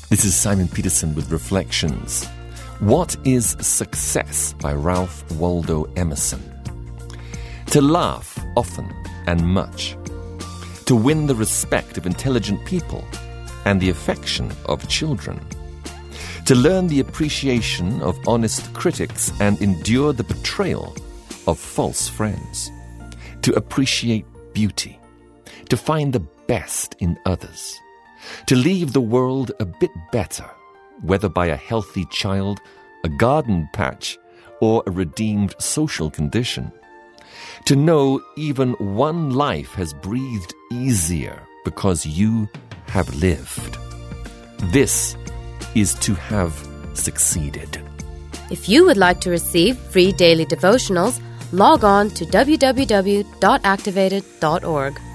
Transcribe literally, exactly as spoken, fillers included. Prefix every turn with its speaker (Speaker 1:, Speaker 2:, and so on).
Speaker 1: This is Simon Peterson with Reflections. What is Success by Ralph Waldo Emerson? To laugh often and much. To win the respect of intelligent people and the affection of children. To learn the appreciation of honest critics and endure the betrayal of false friends. To appreciate beauty. To find the best in others. To leave the world a bit better, whether by a healthy child, a garden patch, or a redeemed social condition. To know even one life has breathed easier because you have lived. This is to have succeeded.
Speaker 2: If you would like to receive free daily devotionals, log on to w w w dot activated dot org.